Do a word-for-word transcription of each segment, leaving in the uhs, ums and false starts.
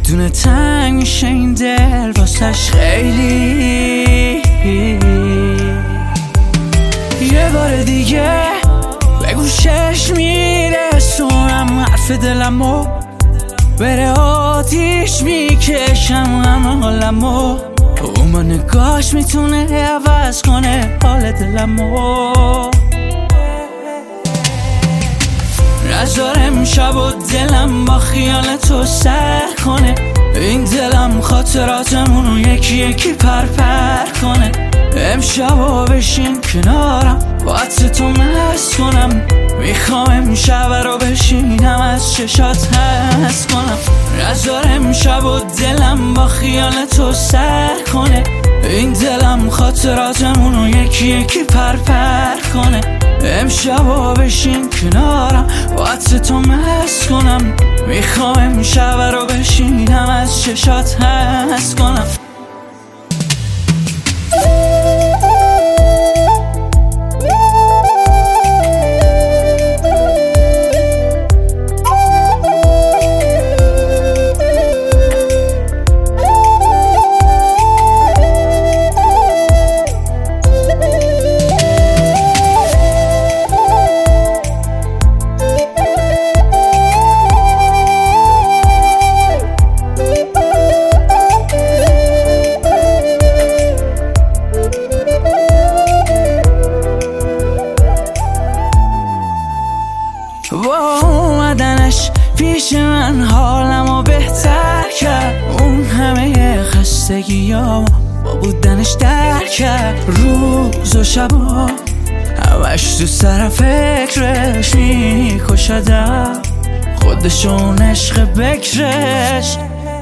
میدونه تنگ میشه این دل واسش خیلی. یه بار دیگه به گوشش میرسونم حرف دلمو، بره آتیش میکشم همه حالمو. اون با نگاش میتونه عوض کنه حال دلمو. نذارم شب و دلم با خیال تو سر کنه، این دلم خاطراتمونو یکی یکی پر پر کنه. امشبا بشین کنارم با عطر تو مست کنم، میخوام امشب رو بشینم از چشات هست کنم. نذار امشب و دلم با خیال تو سر کنه، این دلم خاطراتمونو یکی یکی پر پر کنه. امشبا بشین کنارم با عطر تو مست کنم، میخوام امشب رو بشینم از چشات هست کنم. با اومدنش پیش من حالمو بهتر کرد، اون همه خستگیامو با بودنش در کرد. روز و شبا همش تو سر فکرش میکشدم، خودشون عشق بکرش.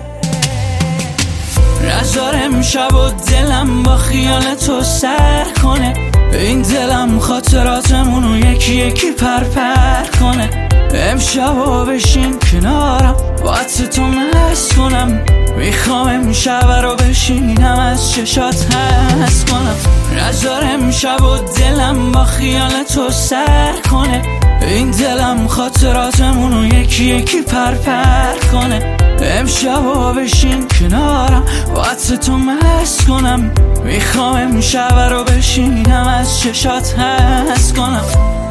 نذار امشب و دلم با خیال تو سر کنه، این دلم خاطراتمونو یکی یکی پر پر کنه. امشبا بشین کنارم با عطر تو مست کنم، میخوام امشب رو بشینم از چشات هست کنم. نذار امشب و دلم با خیال تو سر کنه، این دلم خاطراتمونو یکی یکی پر پر کنه. امشبا بشین کنارم با عطر تو مست کنم، میخوام امشب رو بشینم از چشات هست کنم.